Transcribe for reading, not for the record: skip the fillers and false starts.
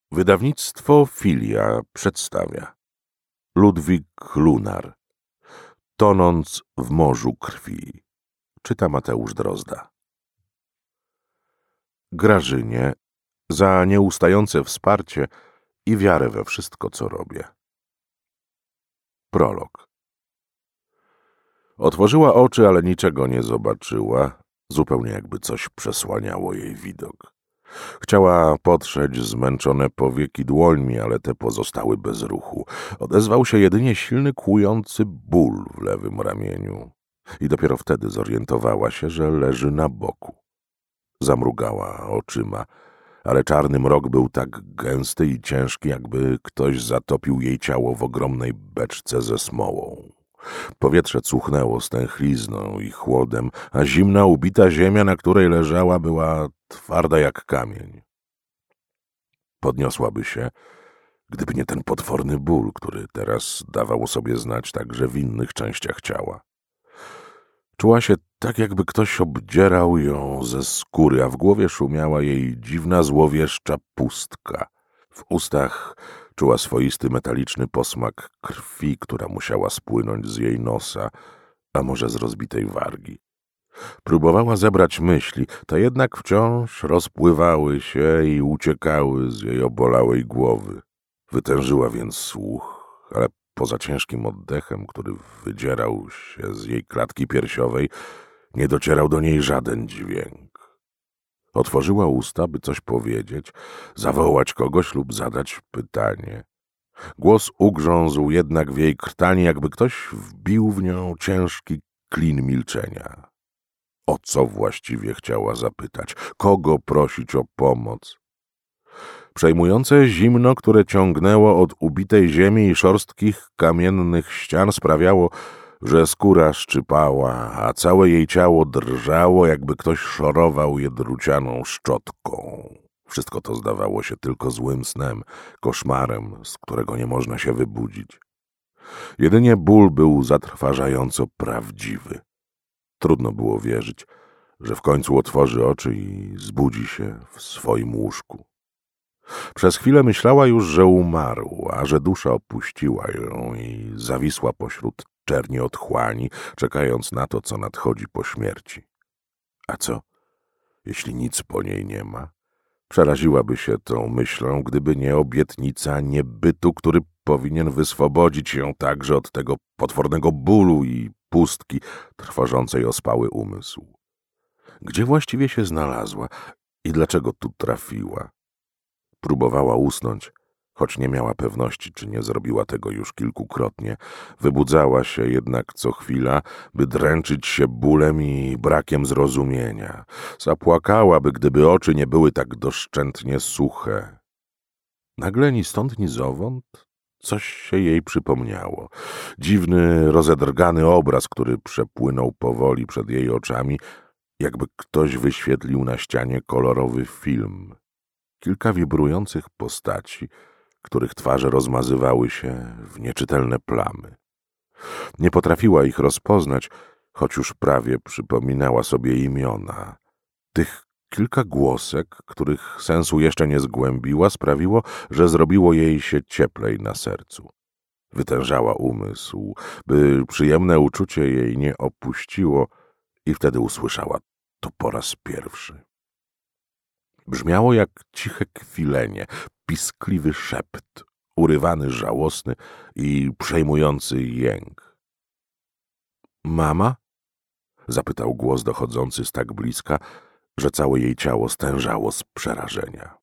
Wydawnictwo Filia przedstawia Ludwik Lunar. Tonąc w morzu krwi. Czyta Mateusz Drozda. Grażynie za nieustające wsparcie i wiarę we wszystko, co robię. Prolog. Otworzyła oczy, ale niczego nie zobaczyła, zupełnie jakby coś przesłaniało jej widok. Chciała potrzeć zmęczone powieki dłońmi, ale te pozostały bez ruchu. Odezwał się jedynie silny, kłujący ból w lewym ramieniu. I dopiero wtedy zorientowała się, że leży na boku. Zamrugała oczyma, ale czarny mrok był tak gęsty i ciężki, jakby ktoś zatopił jej ciało w ogromnej beczce ze smołą. Powietrze cuchnęło stęchlizną i chłodem, a zimna, ubita ziemia, na której leżała, była twarda jak kamień. Podniosłaby się, gdyby nie ten potworny ból, który teraz dawał o sobie znać także w innych częściach ciała. Czuła się tak, jakby ktoś obdzierał ją ze skóry, a w głowie szumiała jej dziwna, złowieszcza pustka. W ustach czuła swoisty metaliczny posmak krwi, która musiała spłynąć z jej nosa, a może z rozbitej wargi. Próbowała zebrać myśli, to jednak wciąż rozpływały się i uciekały z jej obolałej głowy. Wytężyła więc słuch, ale poza ciężkim oddechem, który wydzierał się z jej klatki piersiowej, nie docierał do niej żaden dźwięk. Otworzyła usta, by coś powiedzieć, zawołać kogoś lub zadać pytanie. Głos ugrzązł jednak w jej krtani, jakby ktoś wbił w nią ciężki klin milczenia. O co właściwie chciała zapytać? Kogo prosić o pomoc? Przejmujące zimno, które ciągnęło od ubitej ziemi i szorstkich kamiennych ścian, sprawiało, że skóra szczypała, a całe jej ciało drżało, jakby ktoś szorował je drucianą szczotką. Wszystko to zdawało się tylko złym snem, koszmarem, z którego nie można się wybudzić. Jedynie ból był zatrważająco prawdziwy. Trudno było wierzyć, że w końcu otworzy oczy i zbudzi się w swoim łóżku. Przez chwilę myślała już, że umarł, a że dusza opuściła ją i zawisła pośród czerni otchłani, czekając na to, co nadchodzi po śmierci. A co, jeśli nic po niej nie ma? Przeraziłaby się tą myślą, gdyby nie obietnica niebytu, który powinien wyswobodzić ją także od tego potwornego bólu i pustki trwożącej ospały umysł. Gdzie właściwie się znalazła i dlaczego tu trafiła? Próbowała usnąć, choć nie miała pewności, czy nie zrobiła tego już kilkukrotnie. Wybudzała się jednak co chwila, by dręczyć się bólem i brakiem zrozumienia. Zapłakałaby, gdyby oczy nie były tak doszczętnie suche. Nagle ni stąd, ni zowąd coś się jej przypomniało. Dziwny, rozedrgany obraz, który przepłynął powoli przed jej oczami, jakby ktoś wyświetlił na ścianie kolorowy film. Kilka wibrujących postaci, których twarze rozmazywały się w nieczytelne plamy. Nie potrafiła ich rozpoznać, choć już prawie przypominała sobie imiona. Tych kilka głosek, których sensu jeszcze nie zgłębiła, sprawiło, że zrobiło jej się cieplej na sercu. Wytężała umysł, by przyjemne uczucie jej nie opuściło i wtedy usłyszała to po raz pierwszy. Brzmiało jak ciche kwilenie, piskliwy szept, urywany, żałosny i przejmujący jęk. Mama? Zapytał głos dochodzący z tak bliska, że całe jej ciało stężało z przerażenia.